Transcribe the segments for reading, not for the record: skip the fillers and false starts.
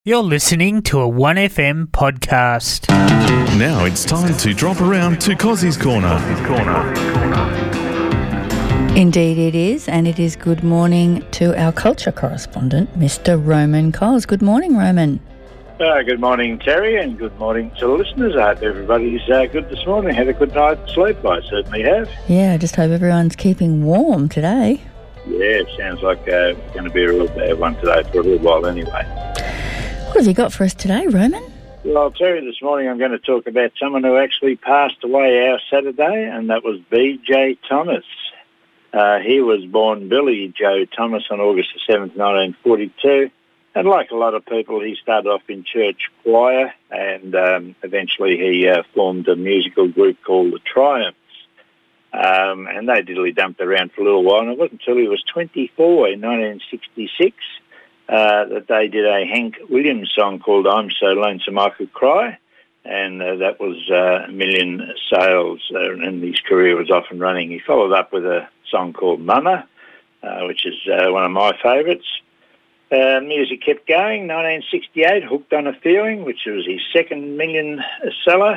You're listening to a 1FM podcast. Now it's time to drop around to Cozzy's Corner. Indeed it is, and it is good morning to our culture correspondent, Mr. Roman Coles. Good morning, Roman. Good morning, Terry, and good morning to the listeners. I hope everybody's good this morning. Had a good night's sleep. I certainly have. Yeah, I just hope everyone's keeping warm today. Yeah, sounds like it's going to be a real bad one today for a little while anyway. What have you got for us today, Roman? Well, Terry, this morning I'm going to talk about someone who actually passed away our Saturday, and that was B.J. Thomas. He was born Billy Joe Thomas on August the 7th, 1942. And like a lot of people, he started off in church choir, and eventually he formed a musical group called the Triumphs. And they diddly-dumped around for a little while, and it wasn't until he was 24 in 1966 that they did a Hank Williams song called I'm So Lonesome I Could Cry, and that was a million sales, and his career was off and running. He followed up with a song called Mama, which is one of my favourites. Music kept going. 1968, Hooked on a Feeling, which was his second million seller.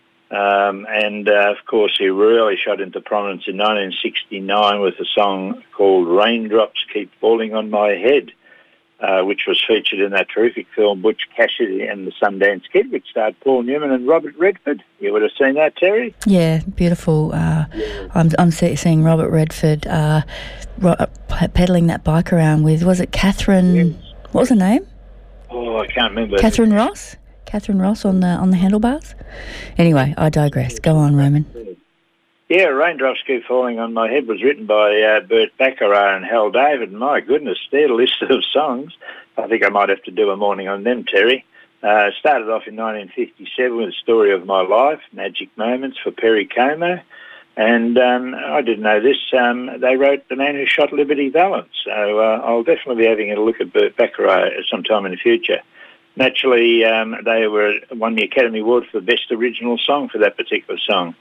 And of course, he really shot into prominence in 1969 with a song called Raindrops Keep Falling on My Head, which was featured in that terrific film Butch Cassidy and the Sundance Kid, which starred Paul Newman and Robert Redford. You would have seen that, Terry? Yeah, beautiful. I'm seeing Robert Redford peddling that bike around with, was it Catherine? Yes. What was her name? Oh, I can't remember. Catherine Ross? Catherine Ross on the handlebars? Anyway, I digress. Go on, Roman. Yeah, Raindrops Keep Falling on My Head was written by Burt Bacharach and Hal David. My goodness, their list of songs. I think I might have to do a morning on them, Terry. Started off in 1957 with The Story of My Life, Magic Moments for Perry Como. And I didn't know this. They wrote The Man Who Shot Liberty Valance. So I'll definitely be having a look at Burt Bacharach sometime in the future. Naturally, they won the Academy Award for the Best Original Song for that particular song.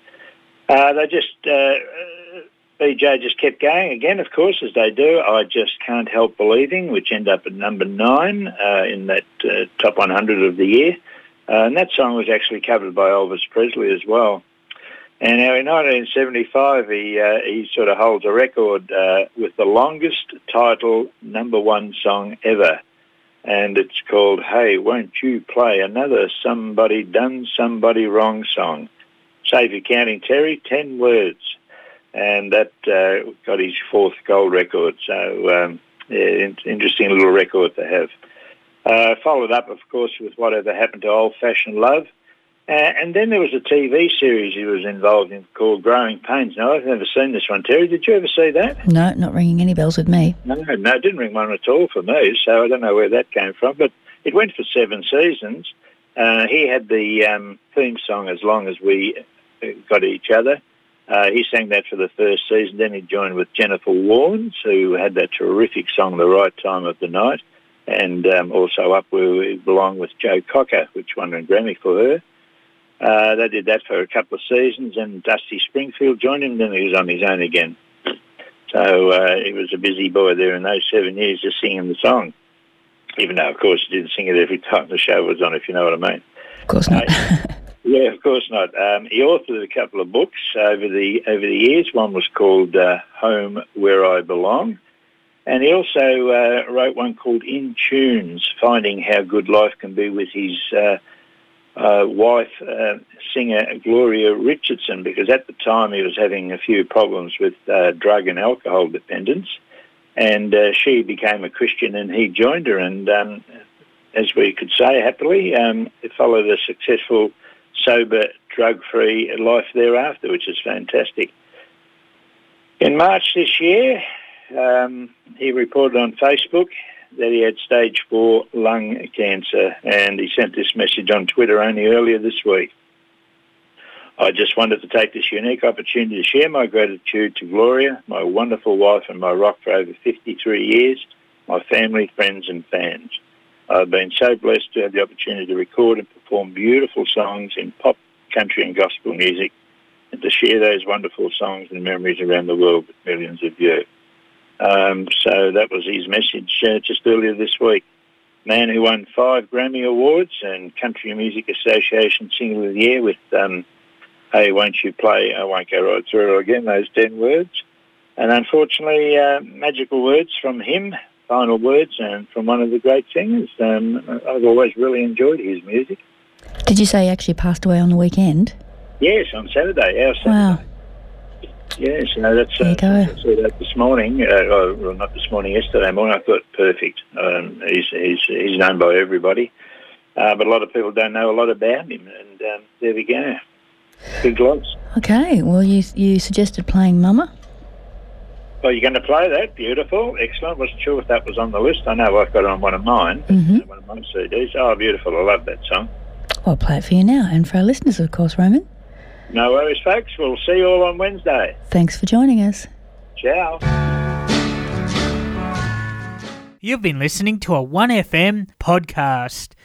BJ just kept going again, of course, as they do. I Just Can't Help Believing, which ended up at number 9 in that top 100 of the year. And that song was actually covered by Elvis Presley as well. And now in 1975, he sort of holds a record with the longest title number 1 song ever. And it's called Hey, Won't You Play Another Somebody Done Somebody Wrong song. Save your counting, Terry, 10 words. And that got his 4th gold record. So, interesting little record to have. Followed up, of course, with Whatever Happened to Old-Fashioned Love. And then there was a TV series he was involved in called Growing Pains. Now, I've never seen this one, Terry. Did you ever see that? No, not ringing any bells with me. No, it didn't ring one at all for me, so I don't know where that came from. But it went for 7 seasons. He had the theme song As Long As We Got Each Other. He sang that for the first season. Then he joined with Jennifer Warnes, who had that terrific song The Right Time of the Night, and also Up Where We Belong with Joe Cocker, which won a Grammy for her. They did that for a couple of seasons, and Dusty Springfield joined him, then he was on his own again. So he was a busy boy there in those 7 years just singing the song, even though, of course, he didn't sing it every time the show was on, if you know what I mean. Of course not. Yeah, of course not. He authored a couple of books over the years. One was called Home Where I Belong, and he also wrote one called In Tunes, Finding How Good Life Can Be with his wife, singer Gloria Richardson, because at the time he was having a few problems with drug and alcohol dependence, and she became a Christian and he joined her, and as we could say happily, it followed a successful, sober, drug-free life thereafter, which is fantastic. In March this year, he reported on Facebook that he had stage 4 lung cancer, and he sent this message on Twitter only earlier this week. I just wanted to take this unique opportunity to share my gratitude to Gloria, my wonderful wife and my rock for over 53 years, my family, friends and fans. I've been so blessed to have the opportunity to record and perform beautiful songs in pop, country and gospel music, and to share those wonderful songs and memories around the world with millions of you. So that was his message just earlier this week. man who won 5 Grammy Awards and Country Music Association Single of the Year with Hey, Won't You Play, I Won't Go Right Through It Again, those 10 words. And unfortunately, magical words from him, final words, and from one of the great singers. I've always really enjoyed his music. Did you say he actually passed away on the weekend? Yes, on Saturday, our Saturday. Wow. Yes, that's There you go. I saw that this morning. Well, not this morning, yesterday morning. I thought, perfect. He's known by everybody, but a lot of people don't know a lot about him, and there we go. Big loss. Okay, well, you suggested playing Mama. Well, you're going to play that. Beautiful. Excellent. Wasn't sure if that was on the list. I know I've got it on one of mine, one of my CDs. Oh, beautiful. I love that song. I'll play it for you now, and for our listeners, of course, Roman. No worries, folks. We'll see you all on Wednesday. Thanks for joining us. Ciao. You've been listening to a 1FM podcast.